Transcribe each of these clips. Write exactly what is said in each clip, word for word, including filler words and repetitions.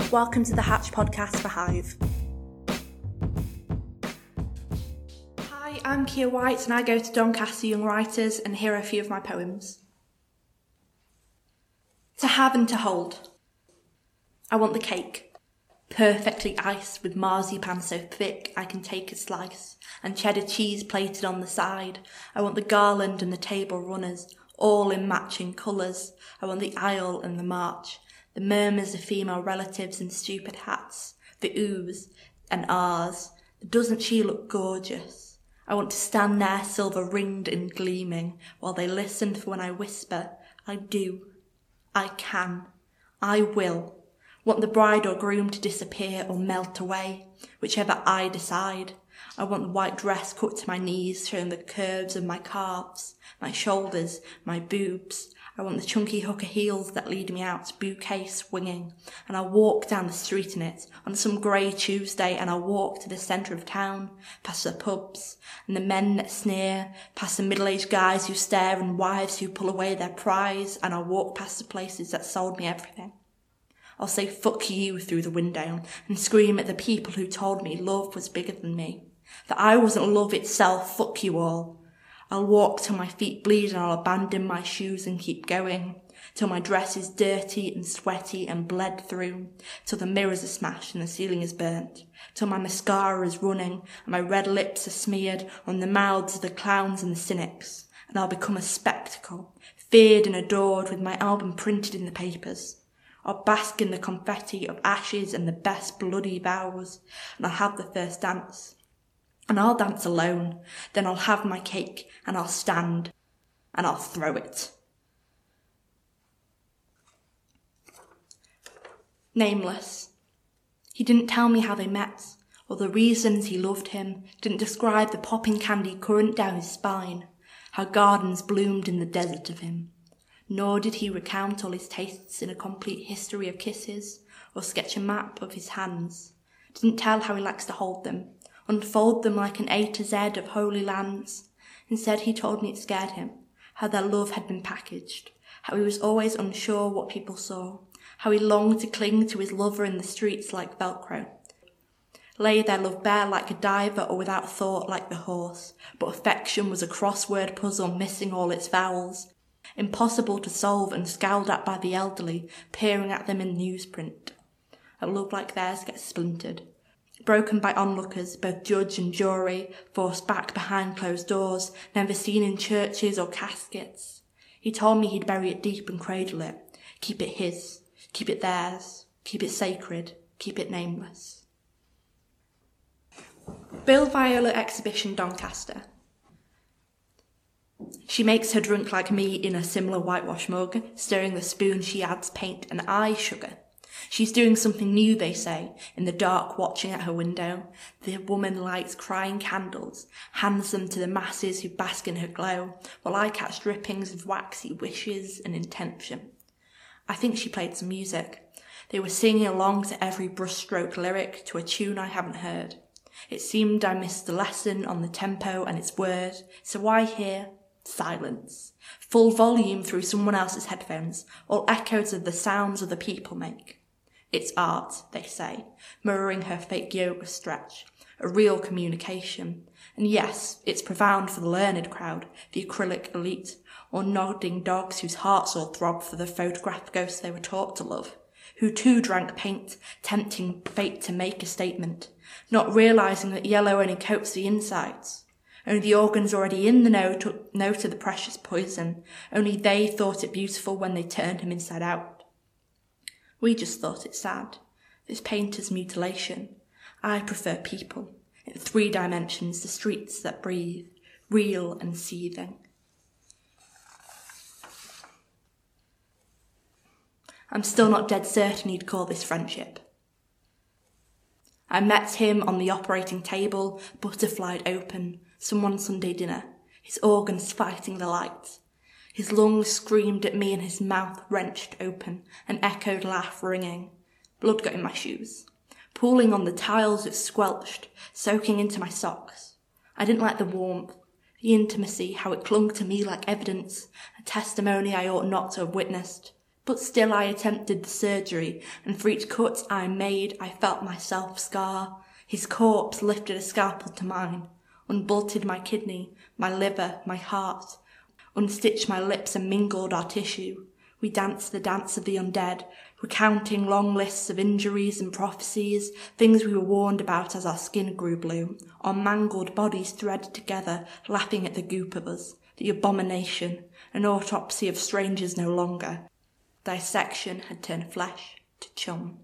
Welcome to the Hatch podcast for Hive. Hi, I'm Kia White and I go to Doncaster Young Writers and here are a few of my poems. To have and to hold. I want the cake, perfectly iced with marzipan so thick I can take a slice, and cheddar cheese plated on the side. I want the garland and the table runners, all in matching colours. I want the aisle and the march, the murmurs of female relatives in stupid hats, the oohs and ahs. Doesn't she look gorgeous? I want to stand there silver ringed and gleaming, while they listen for when I whisper, I do, I can, I will. Want the bride or groom to disappear or melt away, whichever I decide. I want the white dress cut to my knees, showing the curves of my calves, my shoulders, my boobs. I want the chunky hooker heels that lead me out, bouquet swinging. And I'll walk down the street in it on some grey Tuesday, and I'll walk to the centre of town, past the pubs and the men that sneer, past the middle-aged guys who stare and wives who pull away their prize, and I'll walk past the places that sold me everything. I'll say fuck you through the window and scream at the people who told me love was bigger than me, that I wasn't love itself, fuck you all. I'll walk till my feet bleed and I'll abandon my shoes and keep going, till my dress is dirty and sweaty and bled through, till the mirrors are smashed and the ceiling is burnt, till my mascara is running and my red lips are smeared on the mouths of the clowns and the cynics, and I'll become a spectacle, feared and adored with my album printed in the papers. I'll bask in the confetti of ashes and the best bloody vows, and I'll have the first dance. And I'll dance alone, then I'll have my cake, and I'll stand, and I'll throw it. Nameless. He didn't tell me how they met, or the reasons he loved him, didn't describe the popping candy current down his spine, how gardens bloomed in the desert of him. Nor did he recount all his tastes in a complete history of kisses, or sketch a map of his hands. Didn't tell how he likes to hold them, unfold them like an A to Z of holy lands. Instead he told me it scared him, how their love had been packaged, how he was always unsure what people saw, how he longed to cling to his lover in the streets like Velcro. Lay their love bare like a diver or without thought like the horse, but affection was a crossword puzzle missing all its vowels, impossible to solve and scowled at by the elderly, peering at them in newsprint. A love like theirs gets splintered, broken by onlookers, both judge and jury, forced back behind closed doors, never seen in churches or caskets. He told me he'd bury it deep and cradle it, keep it his, keep it theirs, keep it sacred, keep it nameless. Bill Viola Exhibition, Doncaster. She makes her drink like me in a similar whitewash mug, stirring the spoon she adds paint and eye sugar. She's doing something new, they say, in the dark watching at her window. The woman lights crying candles, hands them to the masses who bask in her glow, while I catch drippings of waxy wishes and intention. I think she played some music. They were singing along to every brushstroke lyric to a tune I haven't heard. It seemed I missed the lesson on the tempo and its word, so I hear silence, full volume through someone else's headphones, all echoes of the sounds other people make. It's art, they say, mirroring her fake yoga stretch, a real communication. And yes, it's profound for the learned crowd, the acrylic elite, or nodding dogs whose hearts all throb for the photographed ghosts they were taught to love, who too drank paint, tempting fate to make a statement, not realising that yellow only coats the insides. Only the organs already in the know took note of the precious poison. Only they thought it beautiful when they turned him inside out. We just thought it sad, this painter's mutilation. I prefer people, in three dimensions, the streets that breathe, real and seething. I'm still not dead certain he'd call this friendship. I met him on the operating table, butterflied open, some one Sunday dinner, his organs fighting the light. His lungs screamed at me and his mouth wrenched open, an echoed laugh ringing. Blood got in my shoes. Pooling on the tiles it squelched, soaking into my socks. I didn't like the warmth, the intimacy, how it clung to me like evidence, a testimony I ought not to have witnessed. But still I attempted the surgery, and for each cut I made I felt myself scar. His corpse lifted a scalpel to mine, unbolted my kidney, my liver, my heart, unstitched my lips and mingled our tissue. We danced the dance of the undead, recounting long lists of injuries and prophecies, things we were warned about as our skin grew blue, our mangled bodies threaded together, laughing at the goop of us, the abomination, an autopsy of strangers no longer. Dissection had turned flesh to chum.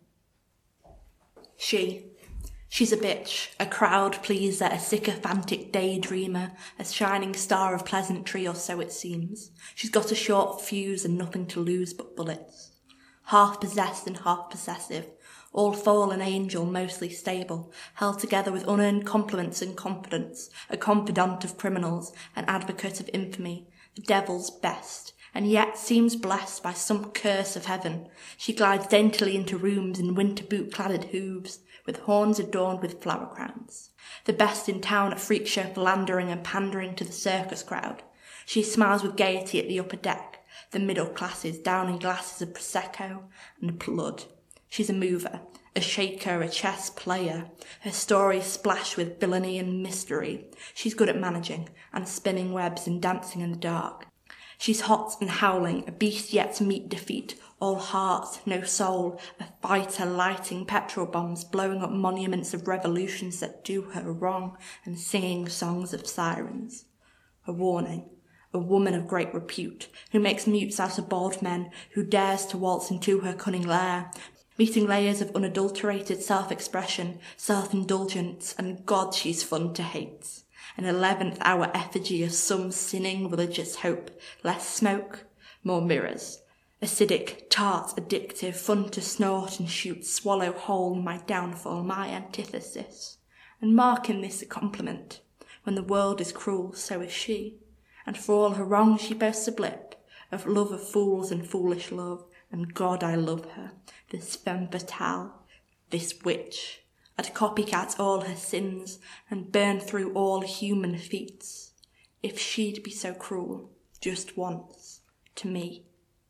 She. She's a bitch, a crowd pleaser, a sycophantic daydreamer, a shining star of pleasantry, or so it seems. She's got a short fuse and nothing to lose but bullets. Half possessed and half possessive, all fallen angel, mostly stable, held together with unearned compliments and confidence, a confidant of criminals, an advocate of infamy, the devil's best, and yet seems blessed by some curse of heaven. She glides daintily into rooms in winter boot-cladded hooves, with horns adorned with flower crowns. The best in town at freak show philandering and pandering to the circus crowd. She smiles with gaiety at the upper deck, the middle classes downing glasses of Prosecco and blood. She's a mover, a shaker, a chess player. Her stories splash with villainy and mystery. She's good at managing and spinning webs and dancing in the dark. She's hot and howling, a beast yet to meet defeat, all heart, no soul, a fighter lighting petrol bombs, blowing up monuments of revolutions that do her wrong, and singing songs of sirens. A warning, a woman of great repute, who makes mutes out of bald men, who dares to waltz into her cunning lair, meeting layers of unadulterated self-expression, self-indulgence, and God, she's fun to hate. An eleventh hour effigy of some sinning religious hope, less smoke, more mirrors. Acidic, tart, addictive, fun to snort and shoot, swallow whole, my downfall, my antithesis. And mark in this a compliment. When the world is cruel, so is she. And for all her wrongs she boasts a blip, of love of fools and foolish love, and God I love her, this femme fatale, this witch. I'd copycat all her sins, and burn through all human feats, if she'd be so cruel, just once, to me.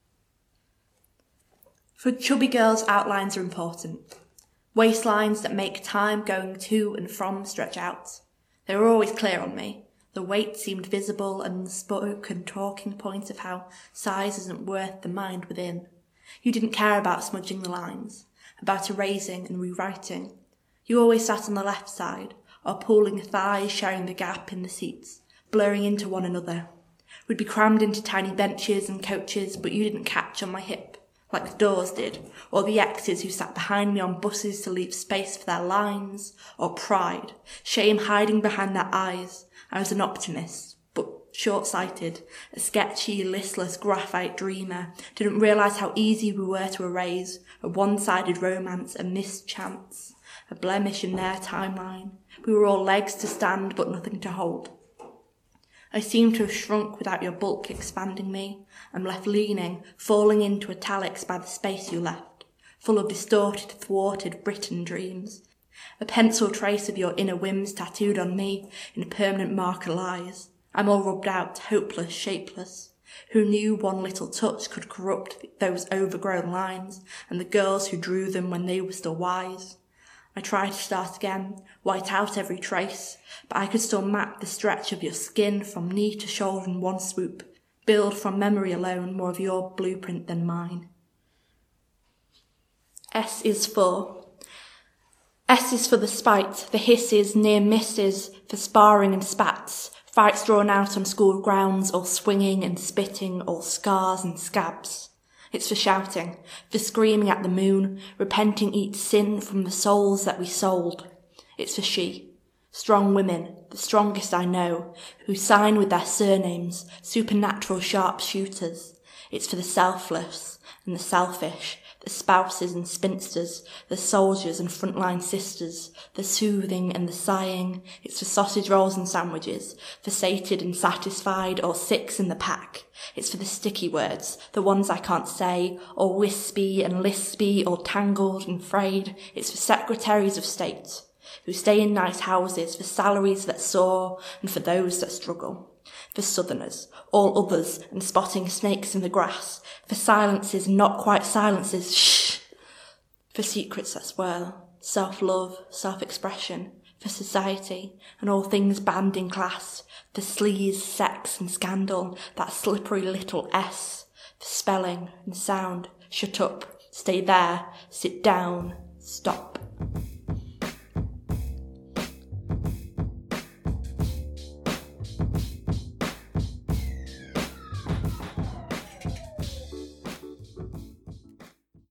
For chubby girls, outlines are important. Waistlines that make time going to and from stretch out. They were always clear on me. The weight seemed visible, and the spoken talking point of how size isn't worth the mind within. You didn't care about smudging the lines, about erasing and rewriting. You always sat on the left side, or pooling thighs, sharing the gap in the seats, blurring into one another. We'd be crammed into tiny benches and coaches, but you didn't catch on my hip, like the doors did, or the exes who sat behind me on buses to leave space for their lines, or pride, shame hiding behind their eyes. I was an optimist, but short-sighted, a sketchy, listless graphite dreamer, didn't realise how easy we were to erase, a one-sided romance, a missed chance. A blemish in their timeline. We were all legs to stand, but nothing to hold. I seemed to have shrunk without your bulk expanding me. I'm left leaning, falling into italics by the space you left, full of distorted, thwarted Britain dreams. A pencil trace of your inner whims tattooed on me in permanent marker lies. I'm all rubbed out, hopeless, shapeless. Who knew one little touch could corrupt those overgrown lines, and the girls who drew them when they were still wise? I tried to start again, white out every trace, but I could still map the stretch of your skin from knee to shoulder in one swoop, build from memory alone more of your blueprint than mine. S is for. S is for the spite, the hisses, near misses, for sparring and spats, fights drawn out on school grounds, all swinging and spitting, all scars and scabs. It's for shouting, for screaming at the moon, repenting each sin from the souls that we sold. It's for she, strong women, the strongest I know, who sign with their surnames, supernatural sharpshooters. It's for the selfless and the selfish, the spouses and spinsters, the soldiers and frontline sisters, the soothing and the sighing. It's for sausage rolls and sandwiches, for sated and satisfied, or six in the pack. It's for the sticky words, the ones I can't say, or wispy and lispy, or tangled and frayed. It's for secretaries of state, who stay in nice houses, for salaries that soar, and for those that struggle. For southerners, all others, and spotting snakes in the grass. For silences, not quite silences, shh. For secrets that swirl, self-love, self-expression. For society, and all things banned in class. For sleaze, sex and scandal, that slippery little S. For spelling and sound, shut up, stay there, sit down, stop.